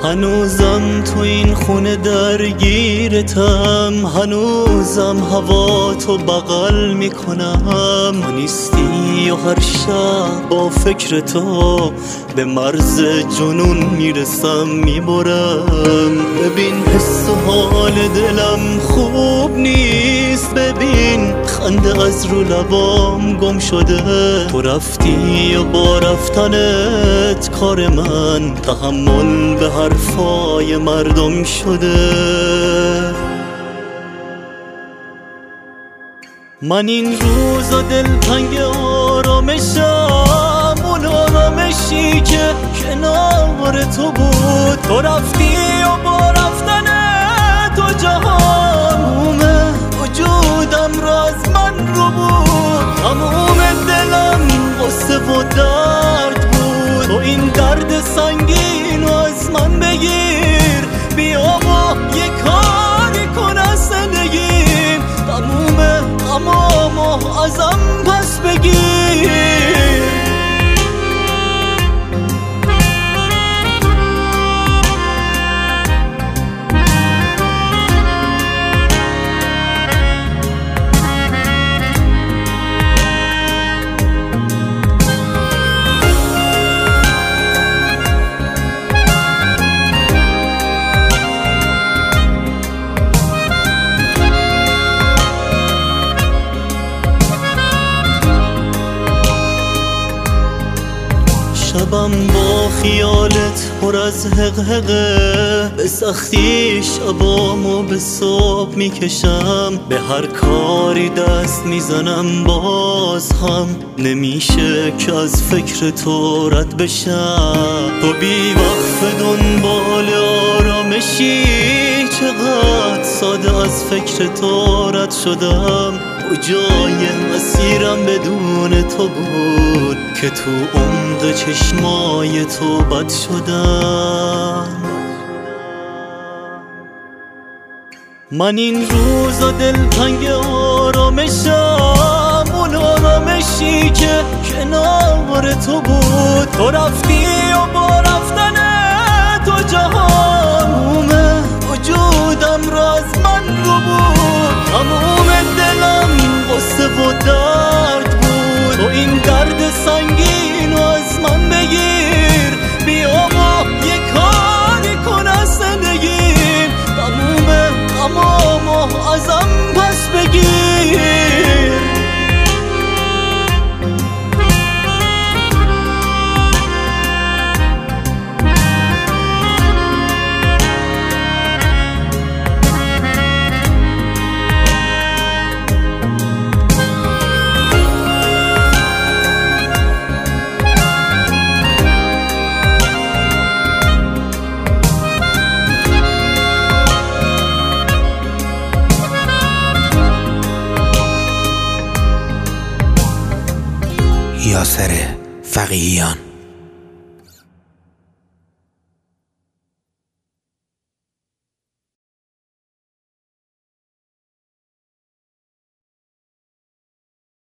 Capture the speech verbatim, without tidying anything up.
هنوزم تو این خونه درگیرتم، هنوزم هوا تو بغل میکنم. تو نیستی و هر شب با فکر تو به مرز جنون میرسم میبرم. ببین حس و حال دلم خوب نیست، ببین خنده از رو لبام گم شده. تو رفتی و با رفتنت کار من تحمل به حرفای مردم شده. من این روزا دلتنگ آرامشم، اون آرامشی که کنار تو بود. تو رفتی و با رفتن تو جهان تموم وجودم را از من رو بود. تموم دلم غصه و درد بود. تو این درد سنگین رو از من بگیر، بیا ما یه کاری کن از زندگیم. تموم غمامو ازم پس بگیر. شبم با خیالت پر از حقحقه، به سختی شبامو به صبح میکشم. به هر کاری دست میزنم باز هم نمیشه که از فکر تو رد بشم. تو بی وقف دنبال آرامشی، چقدر ساده از فکر تو رد شدم. کجای مسیرم بدون تو بود که تو عمق چشمای تو بد شدم. من این روزا دلتنگ آرامشم، اون آرامشی که کنار تو بود. تو رفتی و با رفتن تو جهان تموم وجودم را از من رو بود. تموم دلم غصه و درد بود. تو این درد سنگین رو از من بگیر، بیا ما یه کاری کن از زندگیم. تموم غمامو ازم پس بگیر. یاسر فقیهیان.